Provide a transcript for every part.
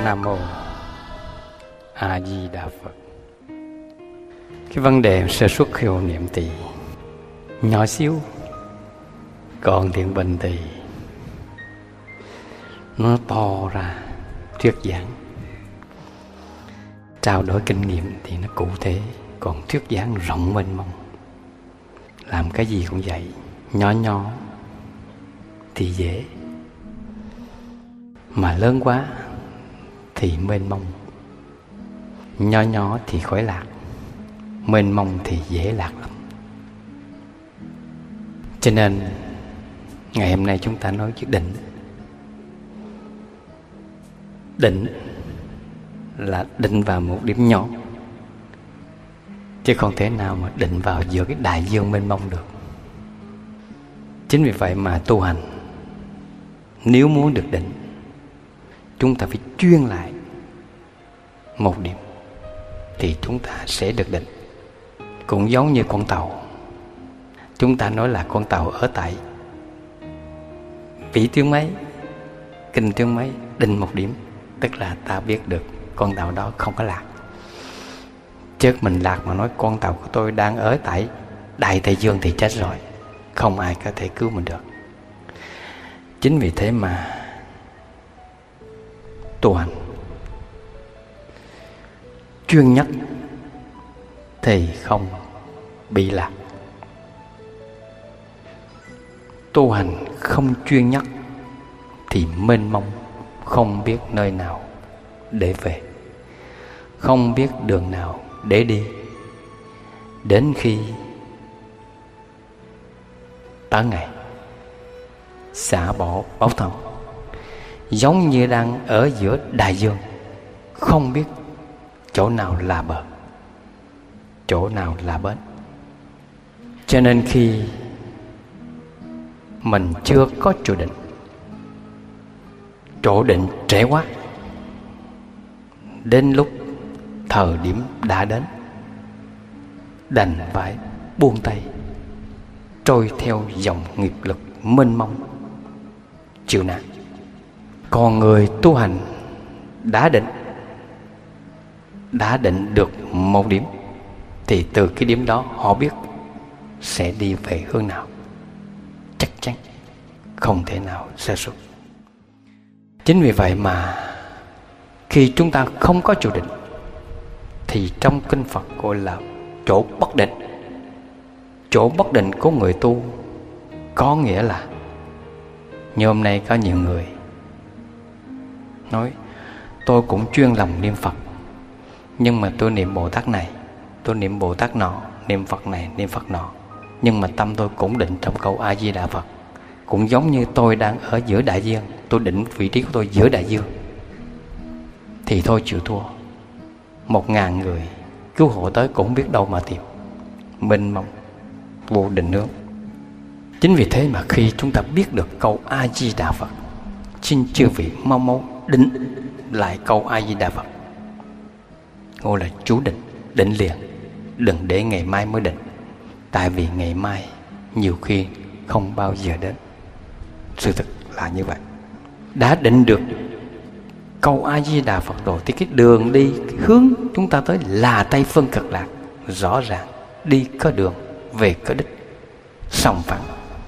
Nam Mô A Di Đà Phật. Cái vấn đề sơ xuất khi hộ niệm thì nhỏ xíu, còn thiện bệnh thì nó to ra, thuyết giảng trao đổi kinh nghiệm thì nó cụ thể, còn thuyết giảng rộng mênh mông. Làm cái gì cũng vậy, nhỏ nhỏ thì dễ, mà lớn quá thì mênh mông. Nhỏ nhỏ thì khỏi lạc, mênh mông thì dễ lạc lắm. Cho nên ngày hôm nay chúng ta nói chữ định. Định là định vào một điểm nhỏ, chứ không thể nào mà định vào giữa cái đại dương mênh mông được. Chính vì vậy mà tu hành, nếu muốn được định, chúng ta phải chuyên lại một điểm thì chúng ta sẽ được định. Cũng giống như con tàu, chúng ta nói là con tàu ở tại vĩ tuyến mấy, kinh tuyến mấy, định một điểm, tức là ta biết được con tàu đó không có lạc. Chứ mình lạc mà nói con tàu của tôi đang ở tại Đại Tây Dương thì chết rồi, không ai có thể cứu mình được. Chính vì thế mà tu hành chuyên nhất thì không bị lạc. Tu hành không chuyên nhất thì mênh mông, không biết nơi nào để về, không biết đường nào để đi. Đến khi tới ngày xả bỏ báo thân, giống như đang ở giữa đại dương, không biết chỗ nào là bờ, chỗ nào là bến. Cho nên khi mình chưa có chỗ định trễ quá, đến lúc thời điểm đã đến, đành phải buông tay, trôi theo dòng nghiệp lực mênh mông, chịu nạn. Còn người tu hành đã định được một điểm thì từ cái điểm đó họ biết sẽ đi về hướng nào, chắc chắn không thể nào sơ suất. Chính vì vậy mà khi chúng ta không có chỗ định thì trong kinh Phật gọi là chỗ bất định. Chỗ bất định của người tu có nghĩa là, như hôm nay có nhiều người nói tôi cũng chuyên lòng niệm Phật, nhưng mà tôi niệm Bồ Tát này, tôi niệm Bồ Tát nọ, niệm Phật này, niệm Phật nọ, nhưng mà tâm tôi cũng định trong câu A Di Đà Phật. Cũng giống như tôi đang ở giữa đại dương, tôi định vị trí của tôi giữa đại dương, thì thôi chịu thua. 1000 người cứu hộ tới cũng biết đâu mà tìm, mênh mông vô định hướng. Chính vì thế mà khi chúng ta biết được câu A Di Đà Phật, xin chư vị mau mau định lại câu A Di Đà Phật, gọi là chú định, định liền, đừng để ngày mai mới định. Tại vì ngày mai nhiều khi không bao giờ đến. Sự thật là như vậy. Đã định được câu A Di Đà Phật rồi thì cái đường đi, cái hướng chúng ta tới là Tây Phương Cực Lạc. Rõ ràng đi có đường, về có đích, sòng phẳng,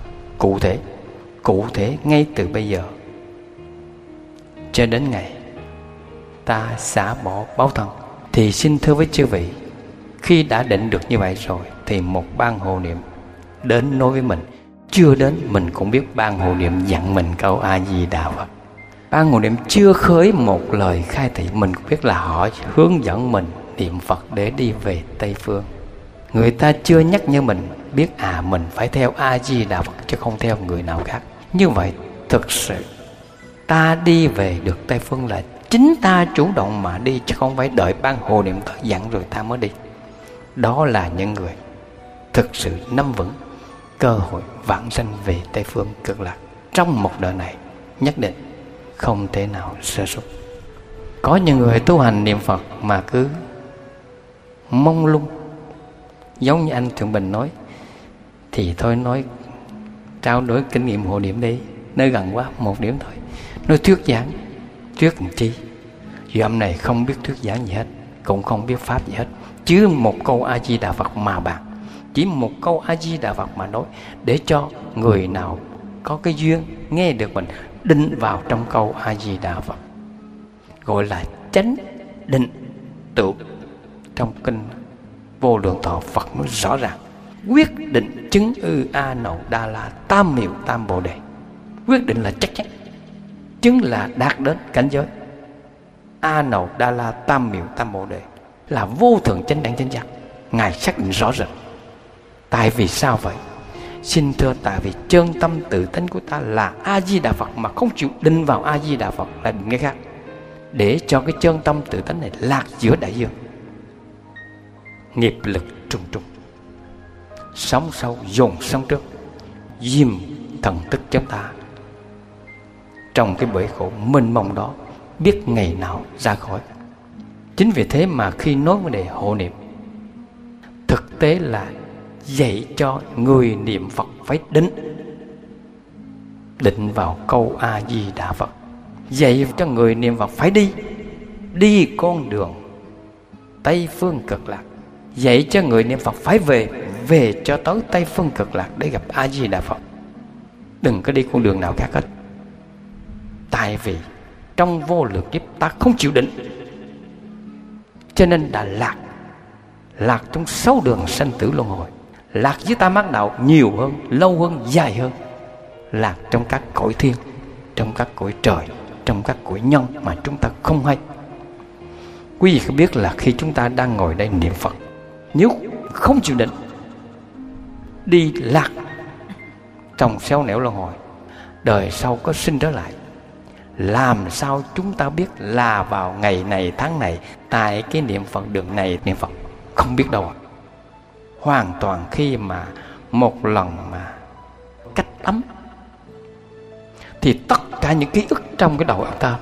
cụ thể ngay từ bây giờ cho đến ngày ta xả bỏ báo thân. Thì xin thưa với chư vị, khi đã định được như vậy rồi thì một ban hộ niệm đến nói với mình, chưa đến mình cũng biết ban hộ niệm dặn mình câu A Di Đà Phật. Ban hộ niệm chưa khởi một lời khai thị, mình cũng biết là họ hướng dẫn mình niệm Phật để đi về Tây Phương. Người ta chưa nhắc nhở mình biết mình phải theo A Di Đà Phật chứ không theo người nào khác. Như vậy thực sự ta đi về được Tây Phương là chính ta chủ động mà đi, chứ không phải đợi ban hộ niệm tới dặn rồi ta mới đi. Đó là những người thực sự nắm vững cơ hội vãng sanh về Tây Phương Cực Lạc trong một đời này, nhất định không thể nào sơ suất. Có những người tu hành niệm Phật mà cứ mông lung, giống như anh Thượng Bình nói, thì thôi nói trao đổi kinh nghiệm hộ niệm đi, nơi gần quá, một điểm thôi. Nói thuyết giảng, thuyết làm chi? Dạo này không biết thuyết giảng gì hết, cũng không biết pháp gì hết, chứ một câu A Di Đà Phật mà bàn, chỉ một câu A Di Đà Phật mà nói, để cho người nào có cái duyên nghe được mình định vào trong câu A Di Đà Phật, gọi là chánh định tựu. Trong kinh Vô Lượng Thọ, Phật nói rõ ràng: quyết định chứng ư A Nậu Đa La Tam Miệu Tam Bồ Đề. Quyết định là chắc chắn, chứng là đạt đến cảnh giới A Nậu Đa La Tam Miệu Tam Bồ Đề, là vô thượng chánh đẳng chánh giác. Ngài xác định rõ rệt. Tại vì sao vậy? Xin thưa, tại vì chân tâm tự tánh của ta là A Di Đà Phật, mà không chịu định vào A Di Đà Phật là định cái khác, để cho cái chân tâm tự tánh này lạc giữa đại dương. Nghiệp lực trùng trùng, sóng sâu dồn sóng trước, diêm thần thức chúng ta trong cái bể khổ mênh mông đó, biết ngày nào ra khỏi. Chính vì thế mà khi nói vấn đề hộ niệm, thực tế là dạy cho người niệm Phật phải định vào câu A Di Đà Phật, dạy cho người niệm Phật phải đi con đường Tây Phương Cực Lạc, dạy cho người niệm Phật phải về cho tới Tây Phương Cực Lạc để gặp A Di Đà Phật. Đừng có đi con đường nào khác hết. Tại vì trong vô lượng kiếp ta không chịu định, cho nên đã lạc trong 6 đường sanh tử luân hồi, lạc với tam ác đạo nhiều hơn, lâu hơn, dài hơn, lạc trong các cõi thiên, trong các cõi trời, trong các cõi nhân mà chúng ta không hay. Quý vị có biết là khi chúng ta đang ngồi đây niệm Phật, nếu không chịu định, đi lạc trong xéo nẻo luân hồi, đời sau có sinh trở lại, làm sao chúng ta biết là vào ngày này tháng này tại cái niệm Phật đường này niệm Phật? Không biết đâu. Hoàn toàn khi mà một lần mà cách ấm thì tất cả những ký ức trong cái đầu ông ta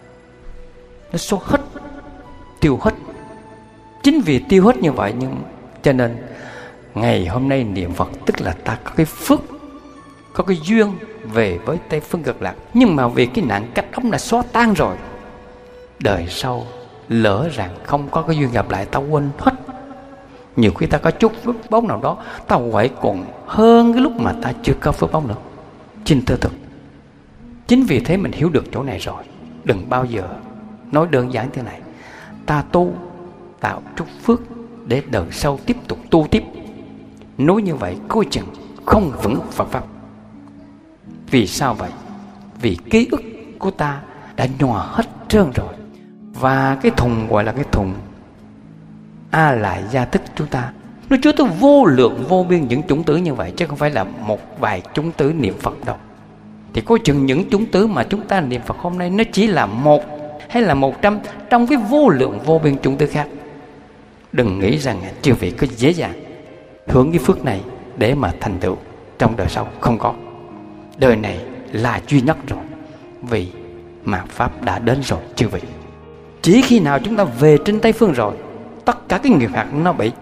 nó số hết, tiêu hết. Chính vì tiêu hết như vậy, nhưng cho nên ngày hôm nay niệm Phật tức là ta có cái phước, có cái duyên về với Tây Phương Cực Lạc. Nhưng mà vì cái nạn cách ống là xóa tan rồi, đời sau lỡ rằng không có cái duyên gặp lại, ta quên hết. Nhiều khi ta có chút phước báu nào đó, ta quậy còn hơn cái lúc mà ta chưa có phước báu nữa. Xin thưa thực, chính vì thế mình hiểu được chỗ này rồi. Đừng bao giờ nói đơn giản thế này: ta tu tạo chút phước để đời sau tiếp tục tu tiếp. Nói như vậy coi chừng không vững Phật pháp. Vì sao vậy? Vì ký ức của ta đã nhòa hết trơn rồi. Và cái thùng gọi là cái thùng A Lại Gia Thức chúng ta, nó chứa tới vô lượng vô biên những chủng tử như vậy, chứ không phải là một vài chủng tử niệm Phật đâu. Thì coi chừng những chủng tử mà chúng ta niệm Phật hôm nay nó chỉ là 1 hay là 100 trong cái vô lượng vô biên chủng tử khác. Đừng nghĩ rằng chư vị có dễ dàng hưởng cái phước này để mà thành tựu trong đời sau. Không có. Đời này là duy nhất rồi, vì mạt pháp đã đến rồi chư vị. Chỉ khi nào chúng ta về trên Tây Phương rồi, tất cả cái nghiệp hạt nó bị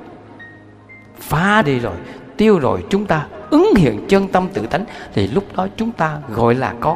phá đi rồi, tiêu rồi, chúng ta ứng hiện chân tâm tự tánh, thì lúc đó chúng ta gọi là có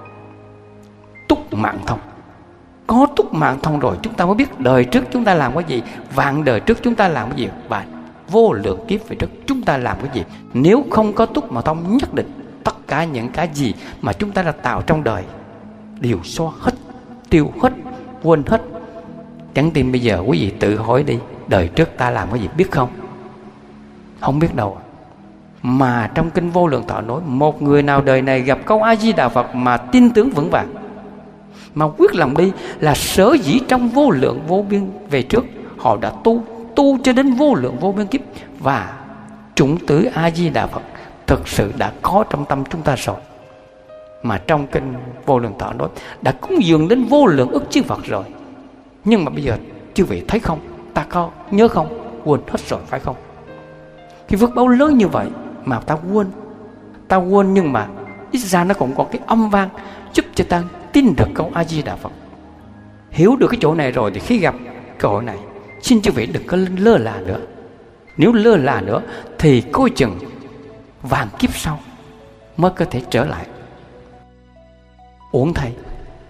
túc mạng thông. Có túc mạng thông rồi, chúng ta mới biết đời trước chúng ta làm cái gì, vạn đời trước chúng ta làm cái gì, và vô lượng kiếp về trước chúng ta làm cái gì. Nếu không có túc mạng thông, nhất định tất cả những cái gì mà chúng ta đã tạo trong đời đều xóa hết, tiêu hết, quên hết. Chẳng tin bây giờ quý vị tự hỏi đi, đời trước ta làm cái gì biết không? Không biết đâu. Mà trong kinh Vô Lượng Thọ nói, một người nào đời này gặp câu A Di Đà Phật mà tin tưởng vững vàng, mà quyết lòng đi, là sở dĩ trong vô lượng vô biên về trước họ đã tu cho đến vô lượng vô biên kiếp, và chủng tử A Di Đà Phật thực sự đã có trong tâm chúng ta rồi. Mà trong kinh Vô Lượng Thọ nói đã cúng dường đến vô lượng ức chư Phật rồi. Nhưng mà bây giờ chư vị thấy không, ta có nhớ không? Quên hết rồi phải không? Cái phước báo lớn như vậy mà ta quên, nhưng mà ít ra nó cũng có cái âm vang giúp cho ta tin được câu A Di Đà Phật. Hiểu được cái chỗ này rồi thì khi gặp cơ hội này, xin chư vị đừng có lơ là nữa. Nếu lơ là nữa thì coi chừng vạn kiếp sau mới có thể trở lại. Uổng thay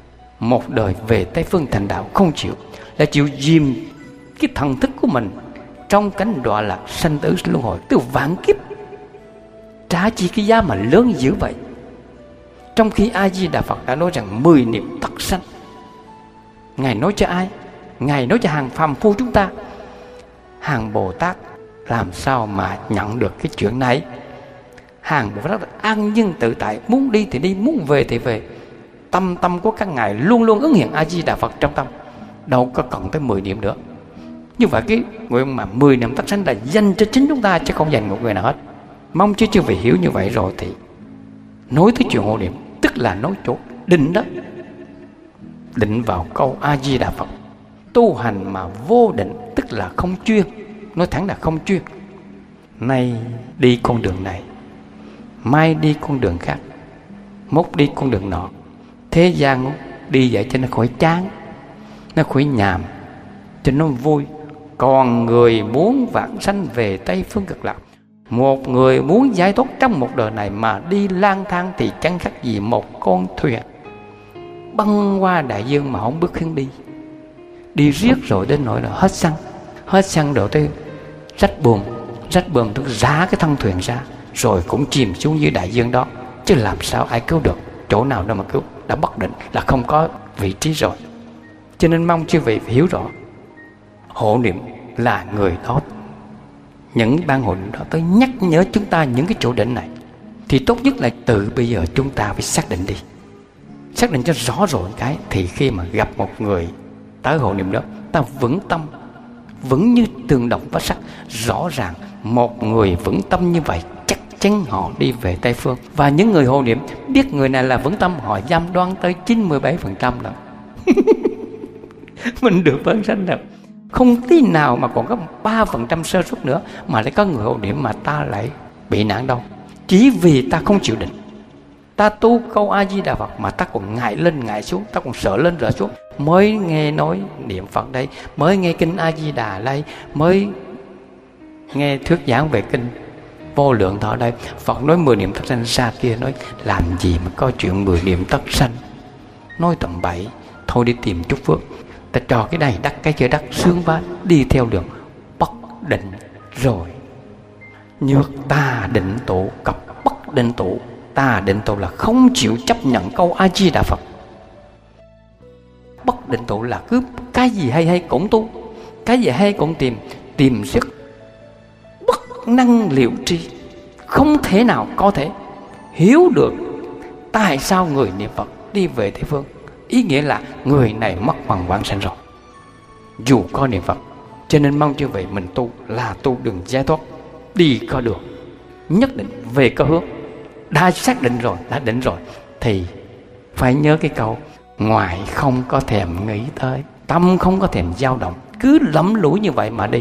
một đời về Tây Phương thành đạo không chịu, là chịu dìm cái thần thức của mình trong cánh đọa lạc sanh tử luân hồi từ vạn kiếp, trả chi cái giá mà lớn dữ vậy. Trong khi A Di Đà Phật đã nói rằng 10 niệm tắc sanh. Ngài nói cho ai? Ngài nói cho hàng phàm phu chúng ta. Hàng Bồ Tát làm sao mà nhận được cái chuyện này? Hàng Bồ Tát an nhiên tự tại, muốn đi thì đi, muốn về thì về. Tâm của các ngài luôn luôn ứng hiện A Di Đà Phật trong tâm, đâu có cần tới 10 niệm nữa. Như vậy cái nguyện mà 10 niệm tắc sanh là dành cho chính chúng ta, chứ không dành một người nào hết. Mong chứ chư vị hiểu như vậy rồi thì nói tới chuyện hộ niệm, tức là nói chỗ định đó. Định vào câu A Di Đà Phật. Tu hành mà vô định tức là không chuyên. Nói thẳng là không chuyên. Nay đi con đường này, mai đi con đường khác, mốt đi con đường nọ. Thế gian đi vậy cho nó khỏi chán, nó khỏi nhàm, cho nó vui. Còn người muốn vãng sanh về Tây Phương Cực Lạc, một người muốn giải thoát trong một đời này mà đi lang thang thì chẳng khác gì một con thuyền băng qua đại dương mà không bước hướng đi. Đi riết rồi đến nỗi là hết xăng rồi tới rách buồm tức giá cái thân thuyền ra, rồi cũng chìm xuống dưới đại dương đó. Chứ làm sao ai cứu được? Chỗ nào đâu mà cứu? Đã bất định là không có vị trí rồi. Cho nên mong chư vị phải hiểu rõ, hộ niệm là người đó, những ban hộ niệm đó tới nhắc nhở chúng ta những cái chỗ định này. Thì tốt nhất là từ bây giờ chúng ta phải xác định đi, xác định cho rõ rồi cái, thì khi mà gặp một người tới hộ niệm đó, ta vững tâm, vững như tường đồng vách sắt. Rõ ràng một người vững tâm như vậy chắc chắn họ đi về Tây Phương. Và những người hộ niệm biết người này là vững tâm, họ dám đoán tới 97% là mình được vãng sanh đâu. Không tí nào mà còn có 3% sơ suất nữa mà lại có người hộ niệm mà ta lại bị nạn đâu. Chỉ vì ta không chịu định. Ta tu câu A Di Đà Phật mà ta còn ngại lên ngại xuống, ta còn sợ lên sợ xuống. Mới nghe nói niệm Phật đây, mới nghe kinh A Di Đà đây, mới nghe thuyết giảng về kinh Vô Lượng Thọ đây, Phật nói 10 niệm tắc sanh, xa kia nói làm gì mà có chuyện 10 niệm tắc sanh, nói tầm bậy. Thôi đi tìm chút phước, ta cho cái này đắc cái kia đắc, sướng quá, đi theo đường bất định rồi. Nhược ta định tụ cập bất định tụ. Ta định tụ là không chịu chấp nhận câu A Di Đà Phật. Bất định tụ là cứ cái gì hay cũng tu, cái gì hay cũng tìm rất bất năng liệu tri, không thể nào có thể hiểu được tại sao người niệm Phật đi về Tây Phương. Ý nghĩa là người này mất phần vãng sanh rồi, dù có niệm Phật. Cho nên mong chư vị mình tu là tu đường giải thoát, đi có đường, nhất định về có hướng. Đã xác định rồi, đã định rồi thì phải nhớ cái câu ngoài không có thèm nghĩ tới, tâm không có thèm dao động, cứ lẫm lũi như vậy mà đi.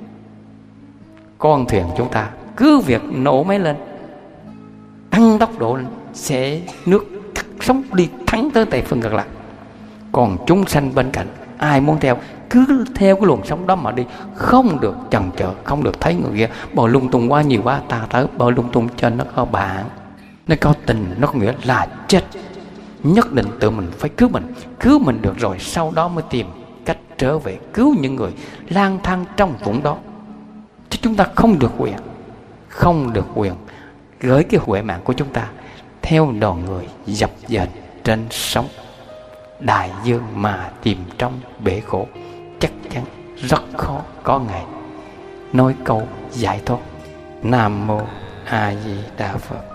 Con thuyền chúng ta cứ việc nổ máy lên, tăng tốc độ lên, sẽ nước cắt sóng đi thẳng tới Tây Phương Cực Lạc. Còn chúng sanh bên cạnh ai muốn theo, cứ theo cái luồng sóng đó mà đi, không được chần chờ, không được thấy người kia bò lung tung quá nhiều quá, ta tới bò lung tung cho nó có bạn, nó có tình, nó có nghĩa là chết. Nhất định tự mình phải cứu mình được rồi sau đó mới tìm cách trở về cứu những người lang thang trong vùng đó. Chứ chúng ta không được quyền gửi cái huệ mạng của chúng ta theo đoàn người dập dềnh trên sóng đại dương mà chìm trong bể khổ. Chắc chắn rất khó có ngày nói câu giải thoát. Nam mô A Di Đà Phật.